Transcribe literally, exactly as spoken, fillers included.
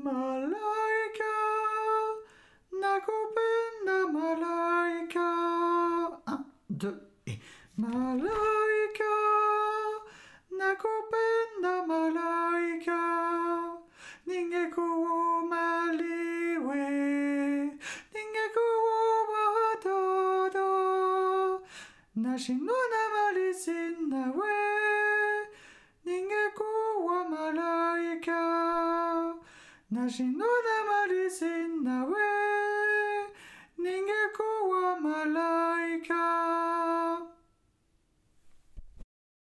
Malaika, nakupenda malaika. Un, deux, et malaika, nakupenda malaika. Ningekuumaliwe, ningekuuwadada. Nashindwa na malizi nawe, ningekuwa malaika. Nashindwa na malizi nawe,